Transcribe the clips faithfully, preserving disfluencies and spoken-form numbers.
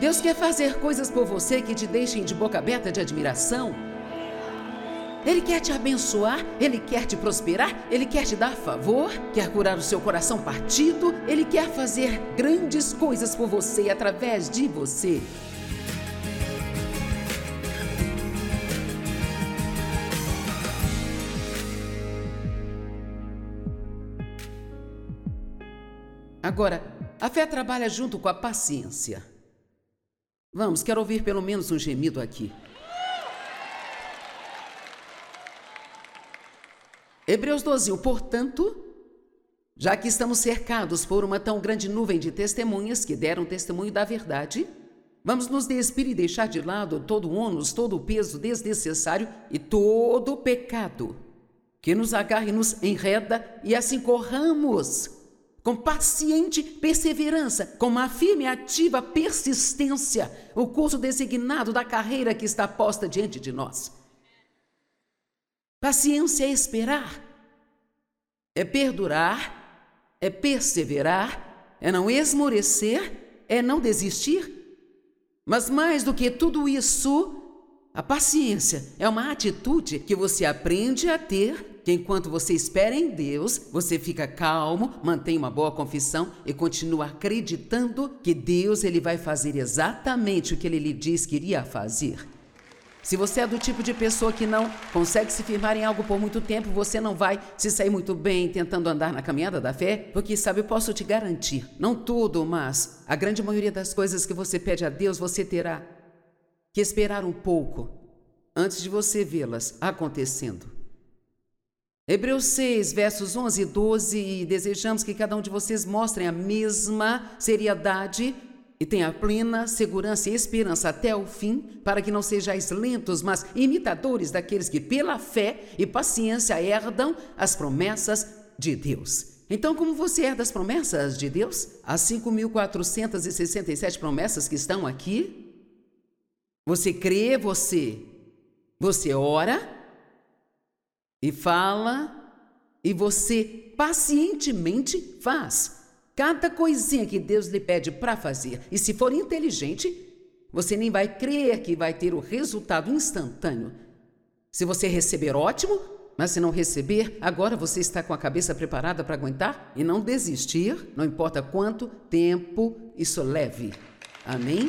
Deus quer fazer coisas por você que te deixem de boca aberta de admiração. Ele quer te abençoar, Ele quer te prosperar, Ele quer te dar favor, quer curar o seu coração partido, Ele quer fazer grandes coisas por você e através de você. Agora, a fé trabalha junto com a paciência. Vamos, quero ouvir pelo menos um gemido aqui. Hebreus doze, portanto, já que estamos cercados por uma tão grande nuvem de testemunhas que deram testemunho da verdade, vamos nos despir e deixar de lado todo o ônus, todo o peso desnecessário e todo o pecado que nos agarra e nos enreda, e assim corramos com paciente perseverança, com uma firme e ativa persistência, o curso designado da carreira que está posta diante de nós. Paciência é esperar, é perdurar, é perseverar, é não esmorecer, é não desistir. Mas mais do que tudo isso, a paciência é uma atitude que você aprende a ter, que enquanto você espera em Deus, você fica calmo, mantém uma boa confissão e continua acreditando que Deus ele vai fazer exatamente o que Ele lhe diz que iria fazer. Se você é do tipo de pessoa que não consegue se firmar em algo por muito tempo, você não vai se sair muito bem tentando andar na caminhada da fé, porque, sabe, eu posso te garantir, não tudo, mas a grande maioria das coisas que você pede a Deus, você terá que esperar um pouco antes de você vê-las acontecendo. Hebreus seis, versos onze e doze, e desejamos que cada um de vocês mostrem a mesma seriedade e tenha plena segurança e esperança até o fim, para que não sejais lentos, mas imitadores daqueles que pela fé e paciência herdam as promessas de Deus. Então, como você herda as promessas de Deus? As cinco mil quatrocentas e sessenta e sete promessas que estão aqui, você crê, você, você ora e fala, e você pacientemente faz cada coisinha que Deus lhe pede para fazer. E se for inteligente, você nem vai crer que vai ter o resultado instantâneo. Se você receber, ótimo, mas se não receber, agora você está com a cabeça preparada para aguentar e não desistir, não importa quanto tempo isso leve. Amém?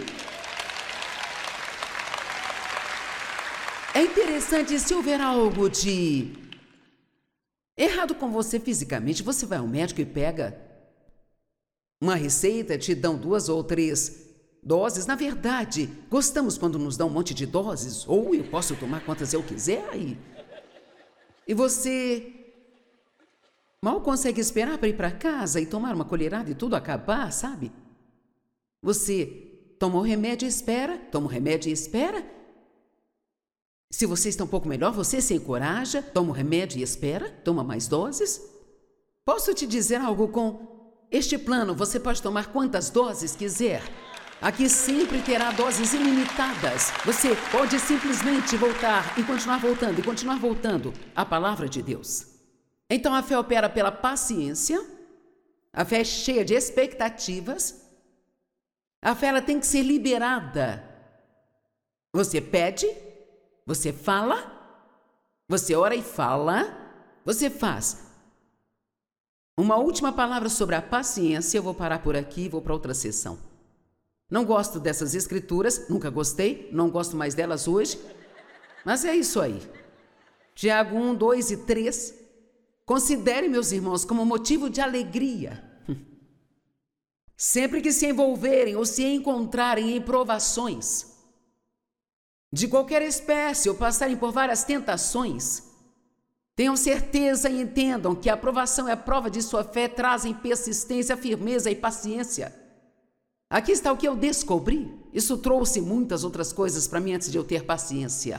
É interessante, se houver algo de errado com você fisicamente, você vai ao médico e pega uma receita, te dão duas ou três doses. Na verdade, gostamos quando nos dão um monte de doses, ou eu posso tomar quantas eu quiser, e, e você mal consegue esperar para ir para casa e tomar uma colherada e tudo acabar, sabe? Você toma o remédio e espera, toma o remédio e espera. Se você está um pouco melhor, você se encoraja, toma o remédio e espera, toma mais doses. Posso te dizer algo com este plano, você pode tomar quantas doses quiser. Aqui sempre terá doses ilimitadas. Você pode simplesmente voltar e continuar voltando e continuar voltando à palavra de Deus. Então a fé opera pela paciência, a fé é cheia de expectativas, a fé ela tem que ser liberada. Você pede, você fala, você ora e fala, você faz. Uma última palavra sobre a paciência, eu vou parar por aqui e vou para outra sessão. Não gosto dessas escrituras, nunca gostei, não gosto mais delas hoje, mas é isso aí. Tiago um, dois e três. Considere, meus irmãos, como motivo de alegria. Sempre que se envolverem ou se encontrarem em provações, de qualquer espécie, ou passarem por várias tentações, tenham certeza e entendam que a aprovação e a prova de sua fé trazem persistência, firmeza e paciência. Aqui está o que eu descobri. Isso trouxe muitas outras coisas para mim antes de eu ter paciência.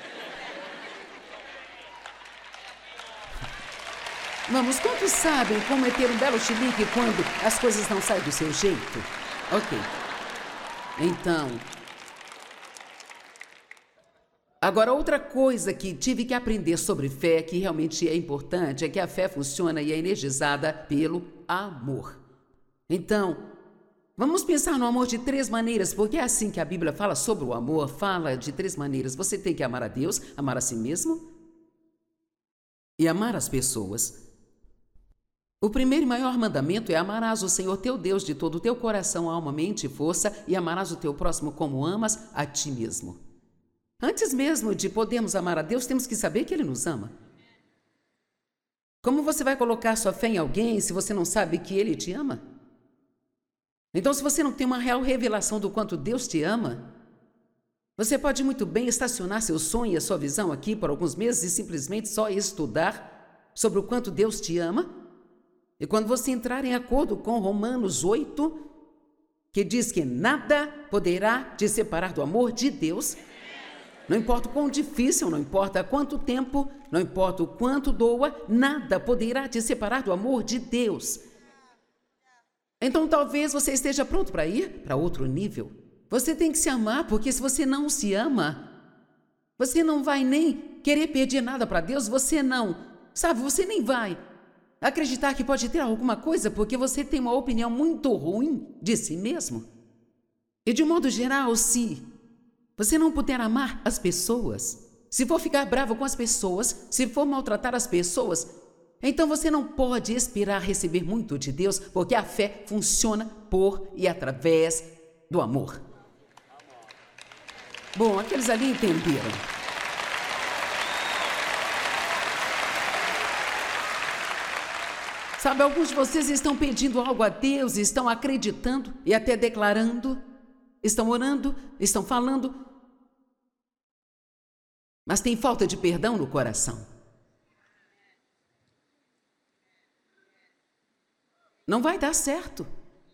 Vamos, quantos sabem como é ter um belo chilique quando as coisas não saem do seu jeito? Ok. Então, agora, outra coisa que tive que aprender sobre fé, que realmente é importante, é que a fé funciona e é energizada pelo amor. Então, Vamos pensar no amor de três maneiras, porque é assim que a Bíblia fala sobre o amor, fala de três maneiras. Você tem que amar a Deus, amar a si mesmo e amar as pessoas. O primeiro e maior mandamento é: amarás o Senhor teu Deus de todo o teu coração, alma, mente e força, e amarás o teu próximo como amas a ti mesmo. Antes mesmo de podermos amar a Deus, temos que saber que Ele nos ama. Como você vai colocar sua fé em alguém se você não sabe que Ele te ama? Então, se você não tem uma real revelação do quanto Deus te ama, você pode muito bem estacionar seu sonho e a sua visão aqui por alguns meses e simplesmente só estudar sobre o quanto Deus te ama. E quando você entrar em acordo com Romanos oito, que diz que nada poderá te separar do amor de Deus, não importa o quão difícil, não importa quanto tempo, não importa o quanto doa, nada poderá te separar do amor de Deus. Então talvez você esteja pronto para ir para outro nível. Você tem que se amar, porque se você não se ama, você não vai nem querer pedir nada para Deus, você não, sabe, você nem vai acreditar que pode ter alguma coisa porque você tem uma opinião muito ruim de si mesmo. E de modo geral, se você não puder amar as pessoas, se for ficar bravo com as pessoas, se for maltratar as pessoas, então você não pode esperar receber muito de Deus, porque a fé funciona por e através do amor. Bom, aqueles ali entenderam. Sabe, alguns de vocês estão pedindo algo a Deus, estão acreditando e até declarando, estão orando, estão falando, mas tem falta de perdão no coração. Não vai dar certo.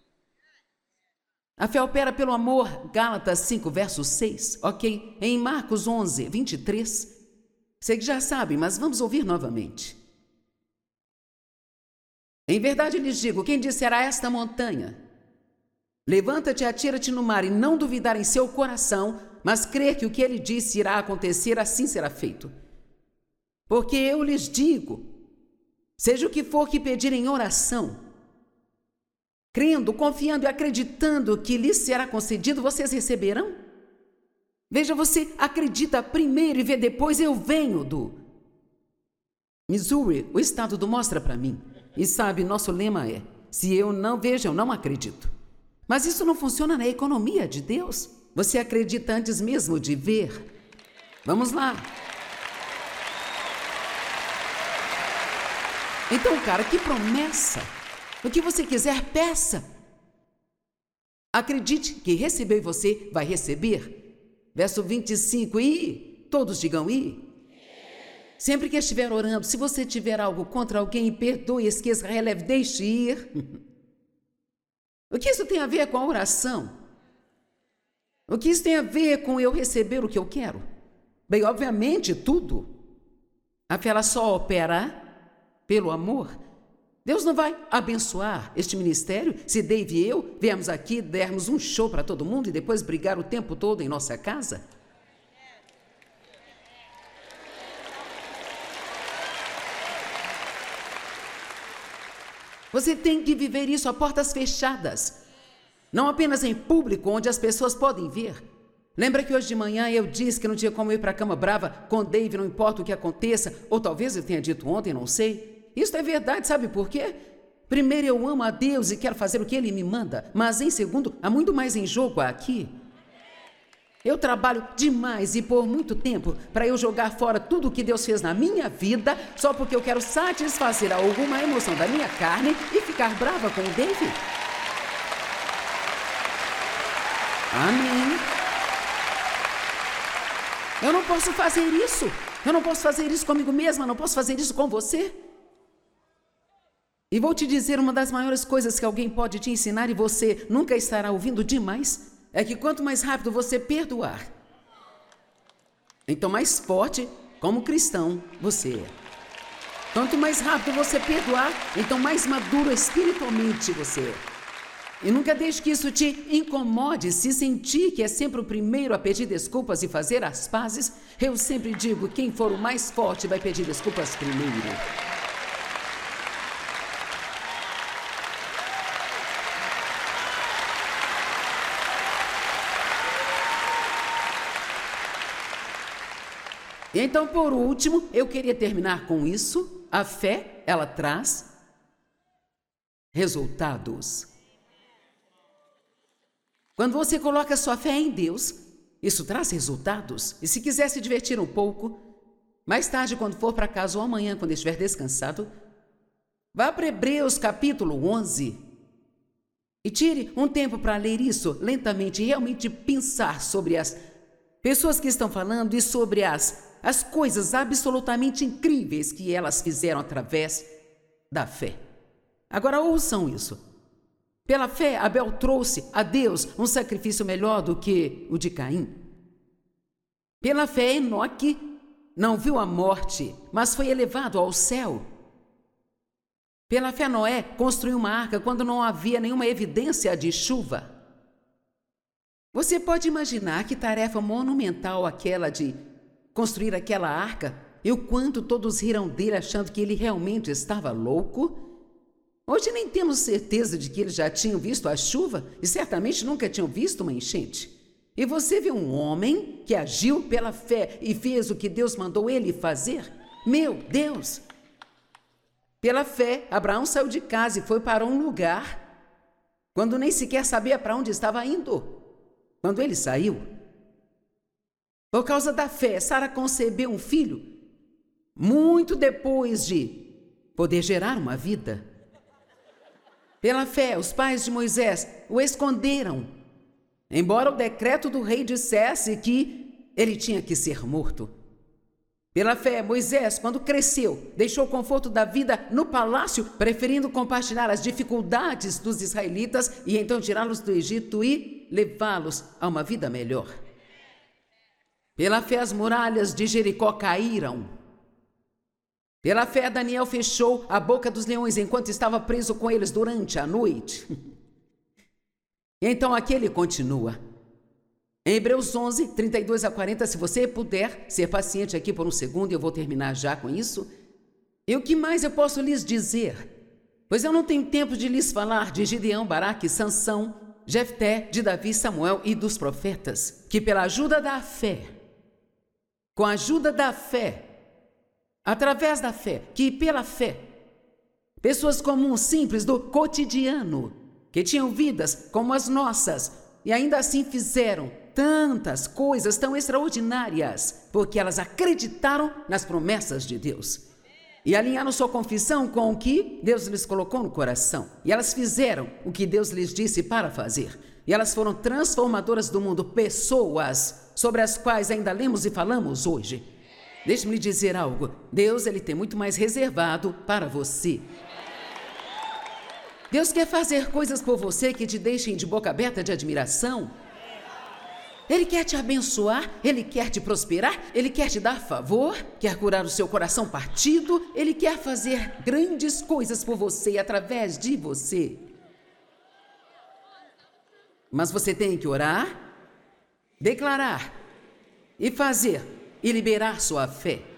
A fé opera pelo amor, Gálatas cinco, verso seis, ok? Em Marcos onze, vinte e três. Sei que já sabe, mas vamos ouvir novamente. Em verdade lhes digo, quem disser a esta montanha, levanta-te e atira-te no mar, e não duvidar em seu coração, mas crer que o que ele disse irá acontecer, assim será feito. Porque eu lhes digo, seja o que for que pedirem em oração, crendo, confiando e acreditando que lhes será concedido, vocês receberão? Veja, você acredita primeiro e vê depois. Eu venho do Missouri, o estado do Mostra para mim. E sabe, nosso lema é: se eu não vejo, eu não acredito. Mas isso não funciona na economia de Deus. Você acredita antes mesmo de ver. Vamos lá. Então, cara, que promessa. O que você quiser, peça. Acredite que receber e você vai receber. Verso vinte e cinco, e todos digam e. Sempre que estiver orando, se você tiver algo contra alguém, perdoe, esqueça, releve, deixe ir. O que isso tem a ver com a oração? O que isso tem a ver com eu receber o que eu quero? Bem, obviamente, tudo. A fé ela só opera pelo amor. Deus não vai abençoar este ministério se Dave e eu viemos aqui, dermos um show para todo mundo e depois brigar o tempo todo em nossa casa. Você tem que viver isso a portas fechadas, não apenas em público, onde as pessoas podem ver. Lembra que hoje de manhã eu disse que não tinha como ir para a cama brava com Dave, não importa o que aconteça, ou talvez eu tenha dito ontem, não sei. Isso é verdade, sabe por quê? Primeiro, eu amo a Deus e quero fazer o que Ele me manda, mas em segundo, há muito mais em jogo aqui. Eu trabalho demais e por muito tempo para eu jogar fora tudo o que Deus fez na minha vida só porque eu quero satisfazer alguma emoção da minha carne e ficar brava com o David. Amém. Eu não posso fazer isso. Eu não posso fazer isso comigo mesma, não posso fazer isso com você. E vou te dizer uma das maiores coisas que alguém pode te ensinar e você nunca estará ouvindo demais. É que quanto mais rápido você perdoar, então mais forte como cristão você é. Quanto mais rápido você perdoar, então mais maduro espiritualmente você é. E nunca deixe que isso te incomode, se sentir que é sempre o primeiro a pedir desculpas e fazer as pazes. Eu sempre digo, quem for o mais forte vai pedir desculpas primeiro. Então, por último, eu queria terminar com isso. A fé, ela traz resultados. Quando você coloca sua fé em Deus, isso traz resultados. E se quiser se divertir um pouco, mais tarde, quando for para casa ou amanhã, quando estiver descansado, vá para Hebreus capítulo onze e tire um tempo para ler isso lentamente e realmente pensar sobre as pessoas que estão falando e sobre as, as coisas absolutamente incríveis que elas fizeram através da fé. Agora ouçam isso. Pela fé, Abel trouxe a Deus um sacrifício melhor do que o de Caim. Pela fé, Enoque não viu a morte, mas foi elevado ao céu. Pela fé, Noé construiu uma arca quando não havia nenhuma evidência de chuva. Você pode imaginar que tarefa monumental aquela de construir aquela arca e o quanto todos riram dele achando que ele realmente estava louco? Hoje nem temos certeza de que eles já tinham visto a chuva e certamente nunca tinham visto uma enchente. E você vê um homem que agiu pela fé e fez o que Deus mandou ele fazer? Meu Deus! Pela fé, Abraão saiu de casa e foi para um lugar quando nem sequer sabia para onde estava indo. Quando ele saiu, por causa da fé, Sara concebeu um filho muito depois de poder gerar uma vida. Pela fé, os pais de Moisés o esconderam, embora o decreto do rei dissesse que ele tinha que ser morto. Pela fé, Moisés, quando cresceu, deixou o conforto da vida no palácio, preferindo compartilhar as dificuldades dos israelitas e então tirá-los do Egito e levá-los a uma vida melhor. Pela fé, as muralhas de Jericó caíram. Pela fé, Daniel fechou a boca dos leões enquanto estava preso com eles durante a noite. Então aqui ele continua. Em Hebreus onze, trinta e dois a quarenta, se você puder ser paciente aqui por um segundo, eu vou terminar já com isso. E o que mais eu posso lhes dizer? Pois eu não tenho tempo de lhes falar de Gideão, Baraque, Sansão, Jefté, de Davi, Samuel e dos profetas, que pela ajuda da fé, com a ajuda da fé, através da fé, que pela fé, pessoas comuns, simples, do cotidiano, que tinham vidas como as nossas, e ainda assim fizeram tantas coisas tão extraordinárias, porque elas acreditaram nas promessas de Deus. E alinharam sua confissão com o que Deus lhes colocou no coração. E elas fizeram o que Deus lhes disse para fazer. E elas foram transformadoras do mundo, pessoas sobre as quais ainda lemos e falamos hoje. Deixe-me lhe dizer algo. Deus, ele tem muito mais reservado para você. Deus quer fazer coisas por você que te deixem de boca aberta de admiração. Ele quer te abençoar, Ele quer te prosperar, Ele quer te dar favor, quer curar o seu coração partido, Ele quer fazer grandes coisas por você e através de você. Mas você tem que orar, declarar e fazer e liberar sua fé.